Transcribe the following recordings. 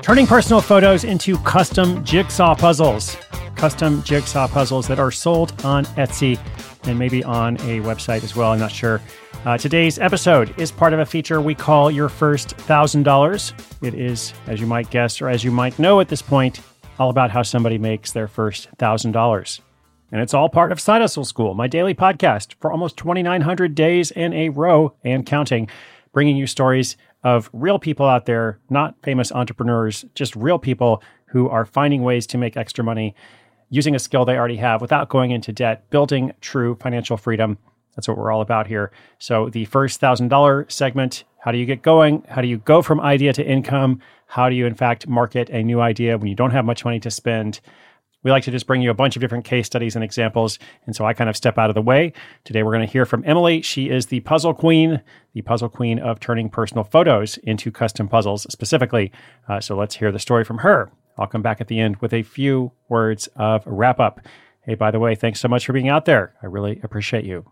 Turning personal photos into custom jigsaw puzzles. Custom jigsaw puzzles that are sold on Etsy and maybe on a website as well. I'm not sure. Today's episode is part of a feature we call Your First $1,000. It is, as you might guess, or as you might know at this point, all about how somebody makes their first $1,000. And it's all part of Side Hustle School, my daily podcast for almost 2,900 days in a row and counting, bringing you stories of real people out there, not famous entrepreneurs, just real people who are finding ways to make extra money using a skill they already have without going into debt, building true financial freedom. That's what we're all about here. So the first $1,000 segment, how do you get going? How do you go from idea to income? How do you, in fact, market a new idea when you don't have much money to spend? We like to just bring you a bunch of different case studies and examples. And so I kind of step out of the way. Today, we're going to hear from Emily. She is the puzzle queen of turning personal photos into custom puzzles specifically. So let's hear the story from her. I'll come back at the end with a few words of wrap up. Hey, by the way, thanks so much for being out there. I really appreciate you.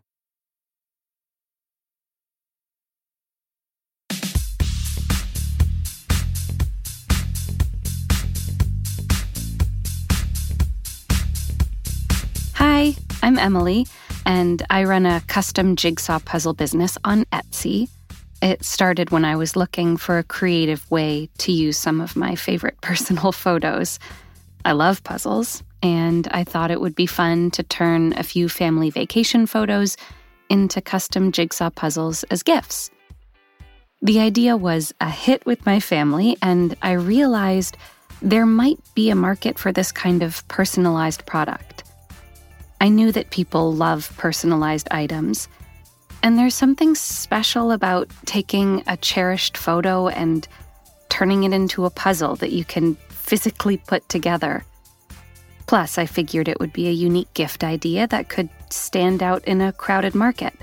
Hi, I'm Emily, and I run a custom jigsaw puzzle business on Etsy. It started when I was looking for a creative way to use some of my favorite personal photos. I love puzzles, and I thought it would be fun to turn a few family vacation photos into custom jigsaw puzzles as gifts. The idea was a hit with my family, and I realized there might be a market for this kind of personalized product. I knew that people love personalized items, and there's something special about taking a cherished photo and turning it into a puzzle that you can physically put together. Plus, I figured it would be a unique gift idea that could stand out in a crowded market.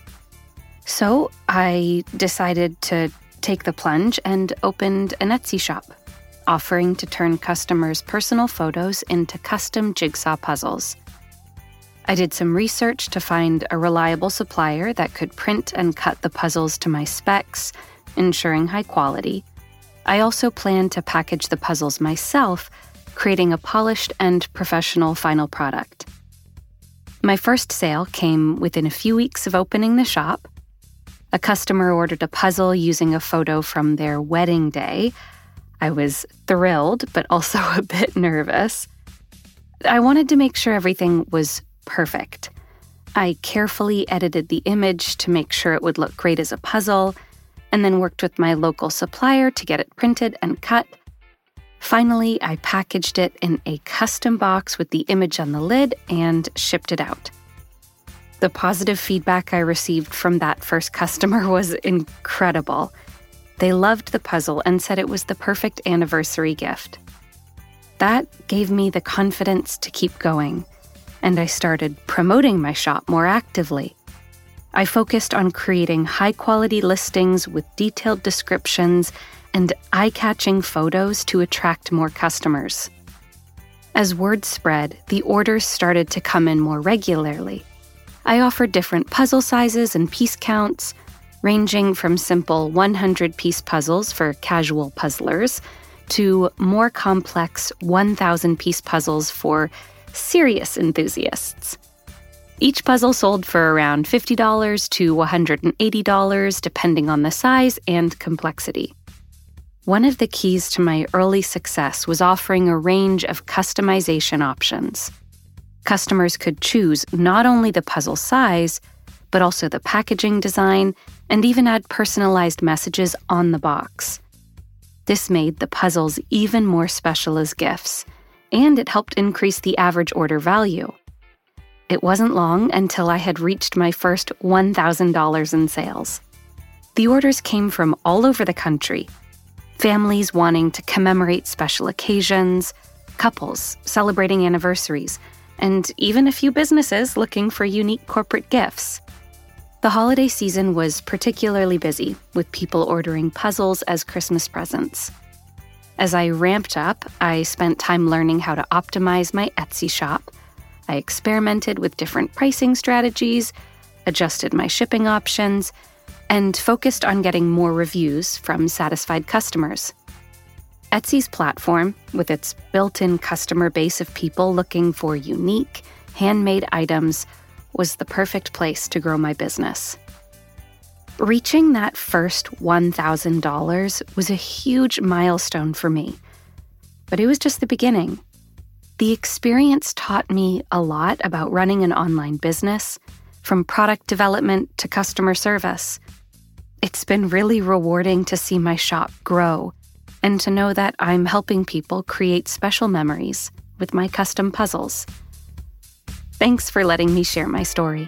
So I decided to take the plunge and opened an Etsy shop, offering to turn customers' personal photos into custom jigsaw puzzles. I did some research to find a reliable supplier that could print and cut the puzzles to my specs, ensuring high quality. I also planned to package the puzzles myself, creating a polished and professional final product. My first sale came within a few weeks of opening the shop. A customer ordered a puzzle using a photo from their wedding day. I was thrilled, but also a bit nervous. I wanted to make sure everything was perfect. I carefully edited the image to make sure it would look great as a puzzle, and then worked with my local supplier to get it printed and cut. Finally, I packaged it in a custom box with the image on the lid and shipped it out. The positive feedback I received from that first customer was incredible. They loved the puzzle and said it was the perfect anniversary gift. That gave me the confidence to keep going, and I started promoting my shop more actively. I focused on creating high-quality listings with detailed descriptions and eye-catching photos to attract more customers. As word spread, the orders started to come in more regularly. I offered different puzzle sizes and piece counts, ranging from simple 100-piece puzzles for casual puzzlers to more complex 1,000-piece puzzles for serious enthusiasts. Each puzzle sold for around $50 to $180, depending on the size and complexity. One of the keys to my early success was offering a range of customization options. Customers could choose not only the puzzle size, but also the packaging design, and even add personalized messages on the box. This made the puzzles even more special as gifts, and it helped increase the average order value. It wasn't long until I had reached my first $1,000 in sales. The orders came from all over the country. Families wanting to commemorate special occasions, couples celebrating anniversaries, and even a few businesses looking for unique corporate gifts. The holiday season was particularly busy, with people ordering puzzles as Christmas presents. As I ramped up, I spent time learning how to optimize my Etsy shop. I experimented with different pricing strategies, adjusted my shipping options, and focused on getting more reviews from satisfied customers. Etsy's platform, with its built-in customer base of people looking for unique, handmade items, was the perfect place to grow my business. Reaching that first $1,000 was a huge milestone for me. But it was just the beginning. The experience taught me a lot about running an online business, from product development to customer service. It's been really rewarding to see my shop grow and to know that I'm helping people create special memories with my custom puzzles. Thanks for letting me share my story.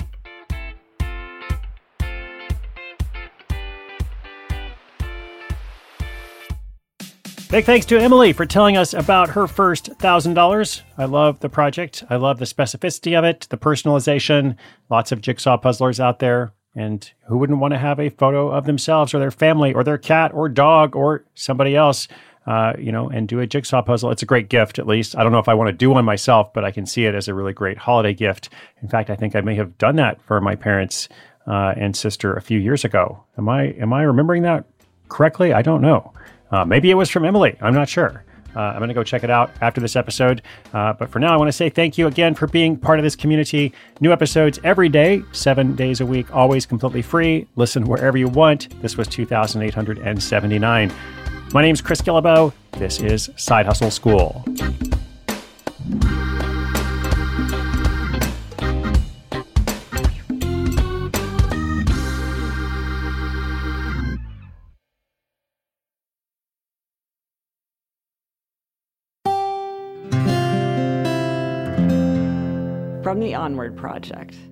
Big thanks to Emily for telling us about her first $1,000. I love the project. I love the specificity of it, the personalization, lots of jigsaw puzzlers out there. And who wouldn't want to have a photo of themselves or their family or their cat or dog or somebody else, and do a jigsaw puzzle? It's a great gift, at least. I don't know if I want to do one myself, but I can see it as a really great holiday gift. In fact, I think I may have done that for my parents and sister a few years ago. Am I remembering that correctly? I don't know. Maybe it was from Emily. I'm not sure. I'm going to go check it out after this episode. But for now, I want to say thank you again for being part of this community. New episodes every day, 7 days a week, always completely free. Listen wherever you want. This was 2,879. My name's Chris Guillebeau. This is Side Hustle School. From the Onward Project.